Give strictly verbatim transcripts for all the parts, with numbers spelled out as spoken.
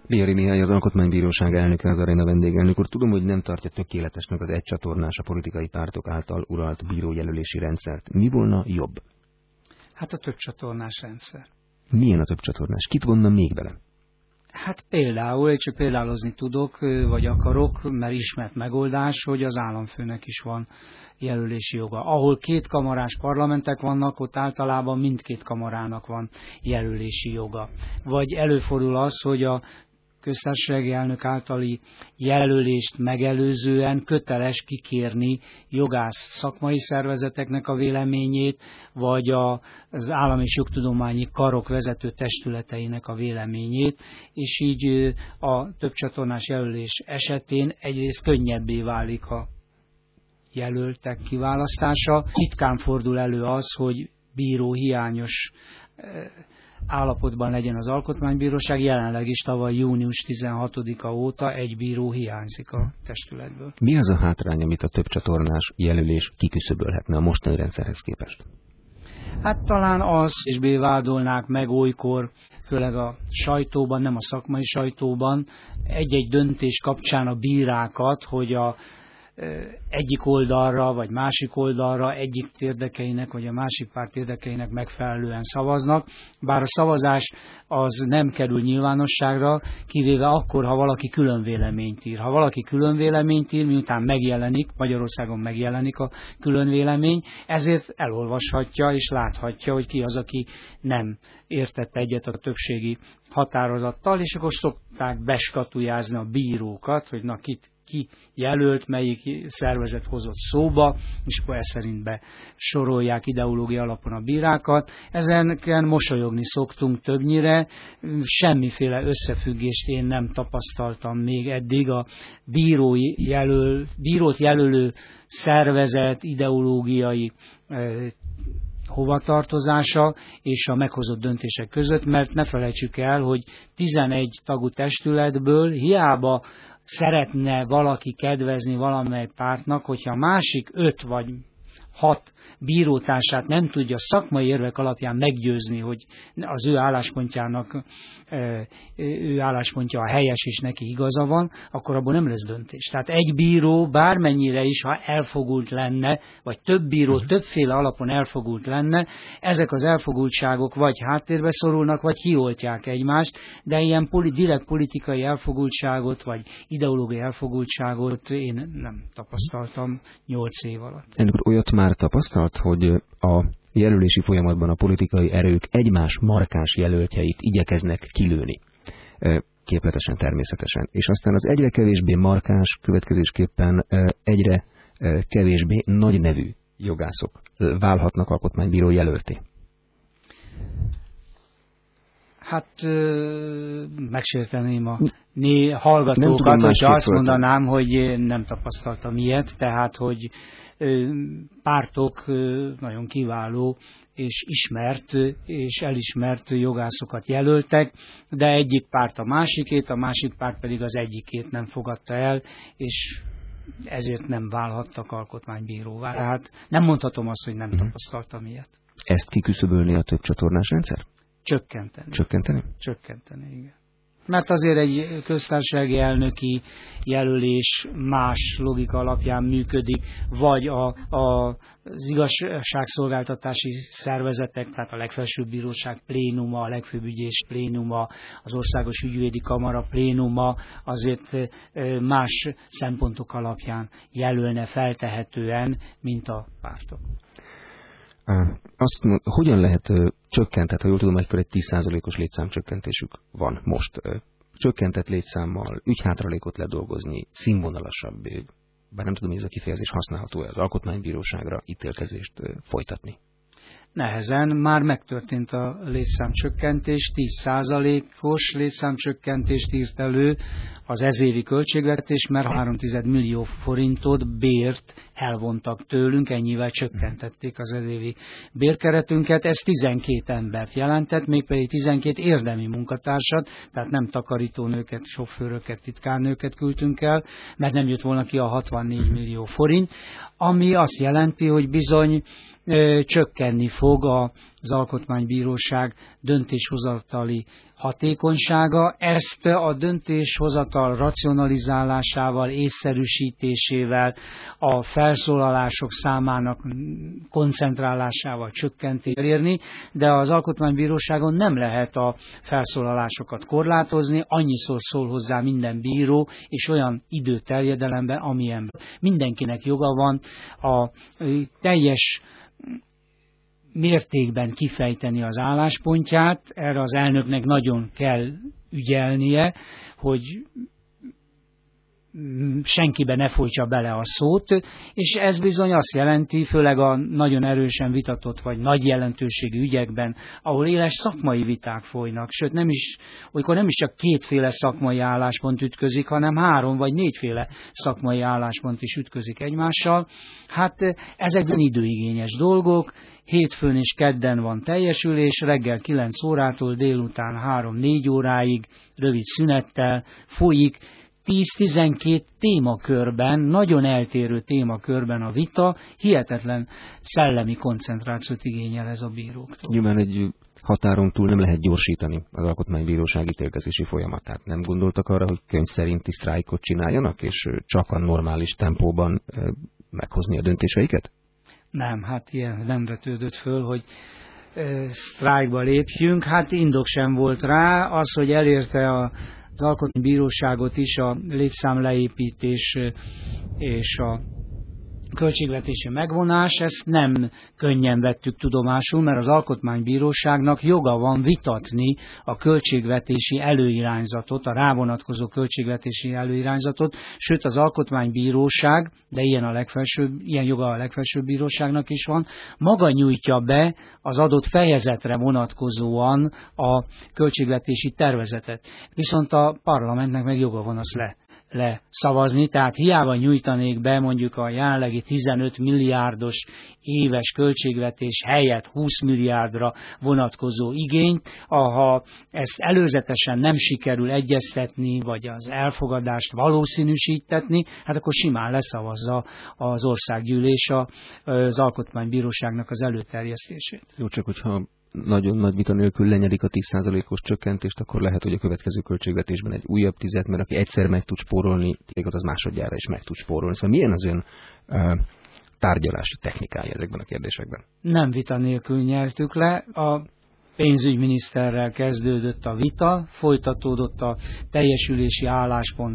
Bihari Mihály, az Alkotmánybíróság elnöke, az Aréna vendégelnök úr. Tudom, hogy nem tartja tökéletesnek az egycsatornás, a politikai pártok által uralt bírójelölési rendszert. Mi volna jobb? Hát a többcsatornás rendszer. Milyen a többcsatornás? Kit vonna még bele? Hát például, csak példálozni tudok, vagy akarok, mert ismert megoldás, hogy az államfőnek is van jelölési joga. Ahol kétkamarás parlamentek vannak, ott általában mindkét kamarának van jelölési joga. Vagy előfordul az, hogy a köztársasági elnök általi jelölést megelőzően köteles kikérni jogász szakmai szervezeteknek a véleményét, vagy a, az állam és jogtudományi karok vezető testületeinek a véleményét, és így a többcsatornás jelölés esetén egyrészt könnyebbé válik a jelöltek kiválasztása. Ritkán fordul elő az, hogy bíró hiányos állapotban legyen az Alkotmánybíróság, jelenleg is tavaly június tizenhatodika óta egy bíró hiányzik a testületből. Mi az a hátrány, amit a többcsatornás jelölés kiküszöbölhetne a mostani rendszerhez képest? Hát talán az, és vádolnák meg olykor, főleg a sajtóban, nem a szakmai sajtóban, egy-egy döntés kapcsán a bírákat, hogy a egyik oldalra, vagy másik oldalra egyik érdekeinek, vagy a másik párt érdekeinek megfelelően szavaznak, bár a szavazás az nem kerül nyilvánosságra, kivéve akkor, ha valaki külön véleményt ír. Ha valaki külön véleményt ír, miután megjelenik, Magyarországon megjelenik a külön vélemény, ezért elolvashatja és láthatja, hogy ki az, aki nem értett egyet a többségi határozattal, és akkor szokták beskatujázni a bírókat, hogy na kit ki jelölt, melyik szervezet hozott szóba, és akkor ez szerint besorolják ideológia alapon a bírákat. Ezenken mosolyogni szoktunk többnyire, semmiféle összefüggést én nem tapasztaltam még eddig a bírói jelöl, bírót jelölő szervezet ideológiai hovatartozása és a meghozott döntések között, mert ne felejtsük el, hogy tizenegy tagú testületből hiába szeretne valaki kedvezni valamely pártnak, hogyha a másik öt vagy hat bírótársát nem tudja szakmai érvek alapján meggyőzni, hogy az ő álláspontjának, ő álláspontja a helyes és neki igaza van, akkor abból nem lesz döntés. Tehát egy bíró bármennyire is, ha elfogult lenne, vagy több bíró többféle alapon elfogult lenne, ezek az elfogultságok vagy háttérbe szorulnak, vagy kioltják egymást, de ilyen poli, direkt politikai elfogultságot, vagy ideológiai elfogultságot én nem tapasztaltam nyolc év alatt. Elnök úr, olyat már tapasztalt, hogy a jelölési folyamatban a politikai erők egymás markáns jelöltjeit igyekeznek kilőni, képletesen, természetesen, és aztán az egyre kevésbé markáns, következésképpen egyre kevésbé nagy nevű jogászok válhatnak alkotmánybíró jelölté? Hát ö, megsérteném a né, hallgatókat, hogyha azt mondanám, hogy nem tapasztaltam ilyet, tehát hogy ö, pártok ö, nagyon kiváló és ismert és elismert jogászokat jelöltek, de egyik párt a másikét, a másik párt pedig az egyikét nem fogadta el, és ezért nem válhattak alkotmánybíróvá. Tehát nem mondhatom azt, hogy nem tapasztaltam ilyet. Ezt kiküszöbölni a több csatornás rendszer? Csökkenteni. Csökkenteni? Csökkenteni, igen. Mert azért egy köztársasági elnöki jelölés más logika alapján működik, vagy a, a, az igazságszolgáltatási szervezetek, tehát a legfelsőbb bíróság plénuma, a legfőbb ügyész plénuma, az országos ügyvédi kamara plénuma azért más szempontok alapján jelölne feltehetően, mint a pártok. Azt mond, hogyan lehet csökkentett, ha jól tudom, akkor egy tíz százalékos létszámcsökkentésük van most. Csökkentett létszámmal ügyhátralékot ledolgozni, színvonalasabb, bár nem tudom, hogy ez a kifejezés használható-e, az alkotmánybíróságra ítélkezést folytatni. Nehezen, már megtörtént a létszámcsökkentés, tíz százalékos létszámcsökkentést írt elő az ezévi költségvetés, mert három egész öt millió forintot bért elvontak tőlünk, ennyivel csökkentették az ezévi bérkeretünket. Ez tizenkét embert jelentett, mégpedig tizenkét érdemi munkatársat, tehát nem takarítónőket, sofőröket, titkárnőket küldtünk el, mert nem jött volna ki a hatvannégy millió forint, ami azt jelenti, hogy bizony ö, csökkenni fog az Alkotmánybíróság döntéshozatali hatékonysága. Ezt a döntéshozatal racionalizálásával, észszerűsítésével, a felszólalások számának koncentrálásával csökkentését érni, de az Alkotmánybíróságon nem lehet a felszólalásokat korlátozni, annyiszor szól hozzá minden bíró, és olyan időterjedelemben, amilyen mindenkinek joga van a teljes mértékben kifejteni az álláspontját. Erre az elnöknek nagyon kell ügyelnie, hogy senkibe ne folytsa bele a szót, és ez bizony azt jelenti, főleg a nagyon erősen vitatott vagy nagy jelentőségű ügyekben, ahol éles szakmai viták folynak, sőt nem is, olykor nem is csak kétféle szakmai álláspont ütközik, hanem három vagy négyféle szakmai álláspont is ütközik egymással. Hát ezekben időigényes dolgok, hétfőn és kedden van teljesülés, reggel kilenc órától délután három-négy óráig, rövid szünettel folyik, tíz-tizenkét témakörben, nagyon eltérő témakörben a vita, hihetetlen szellemi koncentrációt igényel ez a bíróktól. Nyilván egy határon túl nem lehet gyorsítani az Alkotmánybíróság ítélkezési folyamatát. Nem gondoltak arra, hogy könyv szerinti sztrájkot csináljanak, és csak a normális tempóban meghozni a döntéseiket? Nem, hát ilyen nem vetődött föl, hogy sztrájkba lépjünk. Hát indok sem volt rá, az, hogy elérte a az Alkotmánybíróságot is a létszámleépítés és a költségvetési megvonás, ezt nem könnyen vettük tudomásul, mert az Alkotmánybíróságnak joga van vitatni a költségvetési előirányzatot, a rávonatkozó költségvetési előirányzatot, sőt az Alkotmánybíróság, de ilyen, a legfelsőbb, ilyen joga a legfelsőbb bíróságnak is van, maga nyújtja be az adott fejezetre vonatkozóan a költségvetési tervezetet. Viszont a parlamentnek meg joga van azt le. leszavazni, tehát hiába nyújtanék be mondjuk a jelenlegi tizenöt milliárdos éves költségvetés helyett húsz milliárdra vonatkozó igényt, ha ezt előzetesen nem sikerül egyeztetni, vagy az elfogadást valószínűsítetni, hát akkor simán leszavazza az országgyűlés az Alkotmánybíróságnak az előterjesztését. Jó, csak hogyha nagyon nagy vita nélkül lenyedik a tíz százalékos csökkentést, akkor lehet, hogy a következő költségvetésben egy újabb tizet, mert aki egyszer meg tud spórolni, az másodjára is meg tud spórolni. Szóval milyen az ön uh, tárgyalási technikája ezekben a kérdésekben? Nem vita nélkül nyertük le. A pénzügyminiszterrel kezdődött a vita, folytatódott a teljesülési álláspont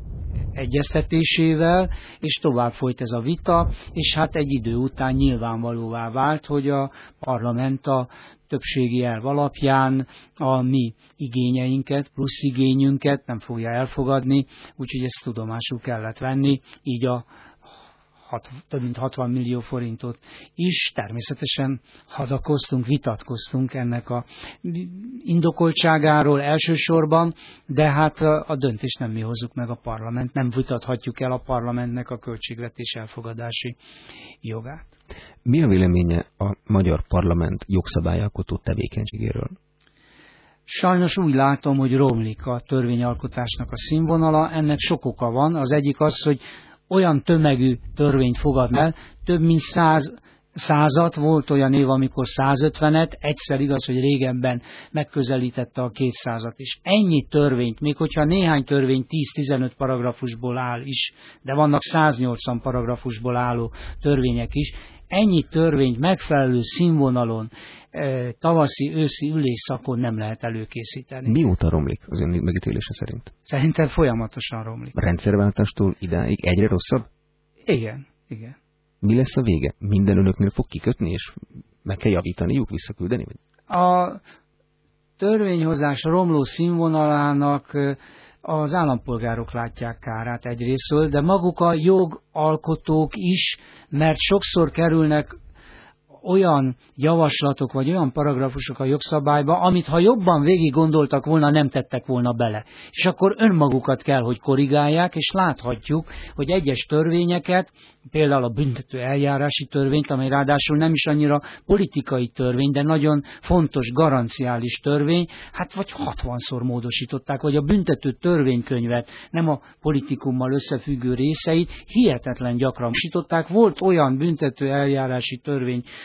egyeztetésével, és tovább folyt ez a vita, és hát egy idő után nyilvánvalóvá vált, hogy a parlament a többségi elv alapján a mi igényeinket, plusz igényünket nem fogja elfogadni, úgyhogy ezt tudomásul kellett venni, így a hat, több mint hatvan millió forintot is. Természetesen hadakoztunk, vitatkoztunk ennek a indokoltságáról elsősorban, de hát a döntést nem mi hozzuk meg, a parlament, nem vitathatjuk el a parlamentnek a költségvetés elfogadási jogát. Mi a véleménye a magyar parlament jogszabályalkotó tevékenységéről? Sajnos úgy látom, hogy romlik a törvényalkotásnak a színvonala, ennek sok oka van. Az egyik az, hogy olyan tömegű törvényt fogad el, több mint száz, százat, volt olyan év, amikor százötvenet, egyszer igaz, hogy régebben megközelítette a kétszázat is. Ennyi törvényt, még hogyha néhány törvény tíz-tizenöt paragrafusból áll is, de vannak száznyolcvan paragrafusból álló törvények is, ennyi törvényt megfelelő színvonalon, tavaszi, őszi ülésszakon nem lehet előkészíteni. Mióta romlik az ön megítélése szerint? Szerintem folyamatosan romlik. Rendszerváltástól idáig egyre rosszabb? Igen, igen. Mi lesz a vége? Minden önöknél fog kikötni, és meg kell javítaniuk, visszaküldeni? A törvényhozás romló színvonalának az állampolgárok látják kárát egyrésztől, de maguk a jogalkotók is, mert sokszor kerülnek olyan javaslatok, vagy olyan paragrafusok a jogszabályba, amit ha jobban végig gondoltak volna, nem tettek volna bele. És akkor önmagukat kell, hogy korrigálják, és láthatjuk, hogy egyes törvényeket, például a büntető eljárási törvényt, amely ráadásul nem is annyira politikai törvény, de nagyon fontos garanciális törvény, hát vagy hatvanszor módosították, vagy a büntető törvénykönyvet, nem a politikummal összefüggő részeit, hihetetlen gyakran módosították. Volt olyan büntető eljárási törvény,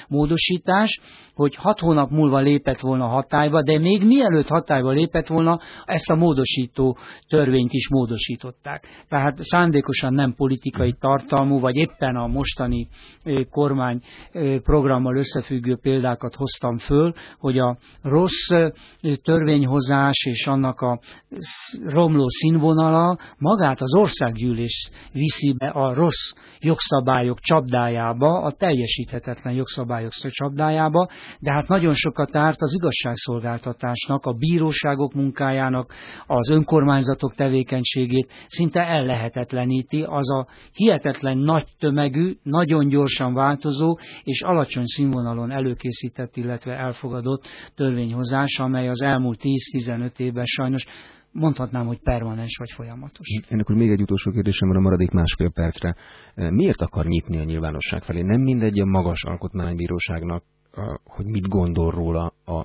módosítás, hogy hat hónap múlva lépett volna hatályba, de még mielőtt hatályba lépett volna, ezt a módosító törvényt is módosították. Tehát szándékosan nem politikai tartalmú, vagy éppen a mostani kormány programmal összefüggő példákat hoztam föl, hogy a rossz törvényhozás és annak a romló színvonala magát az országgyűlés viszi be a rossz jogszabályok csapdájába, a teljesíthetetlen jogszabályok csapdájába, de hát nagyon sokat árt az igazságszolgáltatásnak, a bíróságok munkájának, az önkormányzatok tevékenységét szinte ellehetetleníti az a hihetetlen nagy tömegű, nagyon gyorsan változó és alacsony színvonalon előkészített, illetve elfogadott törvényhozás, amely az elmúlt tíz-tizenöt évben sajnos mondhatnám, hogy permanens vagy folyamatos. Ennek akkor még egy utolsó kérdésem van a maradék másfél percre. Miért akar nyitni a nyilvánosság felé? Nem mindegy a magas alkotmánybíróságnak, hogy mit gondol róla a,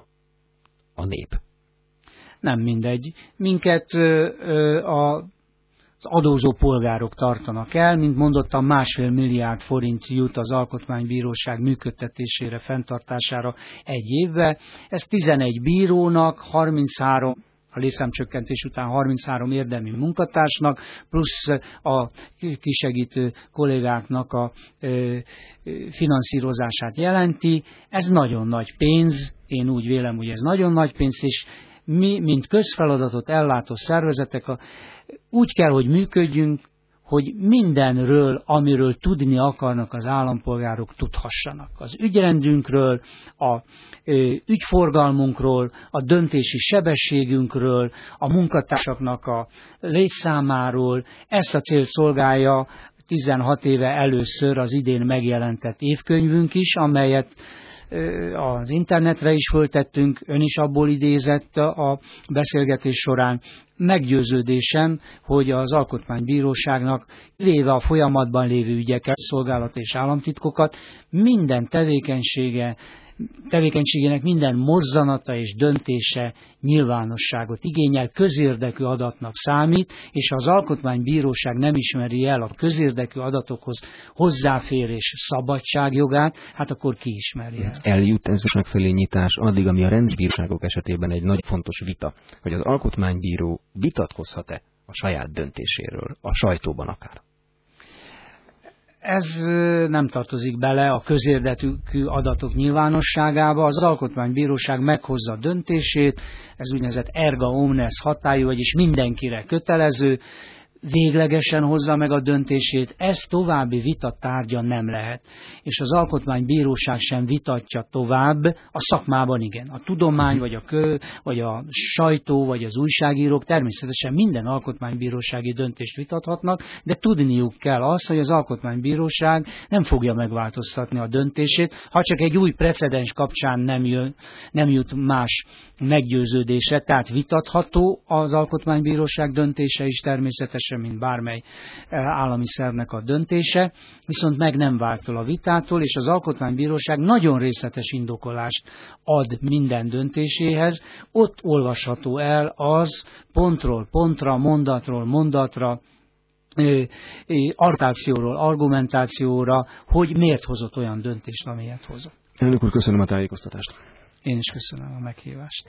a nép? Nem mindegy. Minket a az adózó polgárok tartanak el, mint mondottam, másfél milliárd forint jut az Alkotmánybíróság működtetésére, fenntartására egy évbe. Ez tizenegy bírónak, harminchárom a létszámcsökkentés után harminchárom érdemi munkatársnak, plusz a kisegítő kollégáknak a finanszírozását jelenti. Ez nagyon nagy pénz, én úgy vélem, hogy ez nagyon nagy pénz, és mi, mint közfeladatot ellátó szervezetek, a, úgy kell, hogy működjünk, hogy mindenről, amiről tudni akarnak az állampolgárok, tudhassanak. Az ügyrendünkről, a ö, ügyforgalmunkról, a döntési sebességünkről, a munkatársaknak a létszámáról. Ezt a célt szolgálja tizenhat éve először az idén megjelentett évkönyvünk is, amelyet az internetre is föltettünk, ön is abból idézett a beszélgetés során. Meggyőződésem, hogy az Alkotmánybíróságnak, véve a folyamatban lévő ügyeket, szolgálat és államtitkokat, minden tevékenysége, tevékenységének minden mozzanata és döntése nyilvánosságot igényel, közérdekű adatnak számít, és ha az Alkotmánybíróság nem ismeri el a közérdekű adatokhoz hozzáférés szabadságjogát, hát akkor ki ismeri el. Eljut ez a megfelelő nyitás addig, ami a rendbírságok esetében egy nagy fontos vita, hogy az alkotmánybíró vitatkozhat-e a saját döntéséről, a sajtóban akár. Ez nem tartozik bele a közérdekű adatok nyilvánosságába. Az Alkotmánybíróság meghozza a döntését, ez úgynevezett erga omnes hatályú, vagyis mindenkire kötelező, véglegesen hozza meg a döntését, ez további vita tárgya nem lehet. És az Alkotmánybíróság sem vitatja tovább, a szakmában igen. A tudomány, vagy a, kö, vagy a sajtó, vagy az újságírók természetesen minden alkotmánybírósági döntést vitathatnak, de tudniuk kell azt, hogy az Alkotmánybíróság nem fogja megváltoztatni a döntését, ha csak egy új precedens kapcsán nem, jön, nem jut más meggyőződése, tehát vitatható az Alkotmánybíróság döntése is természetesen, mint bármely állami szervnek a döntése, viszont meg nem váltól a vitától, és az Alkotmánybíróság nagyon részletes indokolást ad minden döntéséhez. Ott olvasható el az pontról pontra, mondatról mondatra, argumentációról argumentációra, hogy miért hozott olyan döntést, amilyet hozott. Elnök úr, köszönöm a tájékoztatást. Én is köszönöm a meghívást.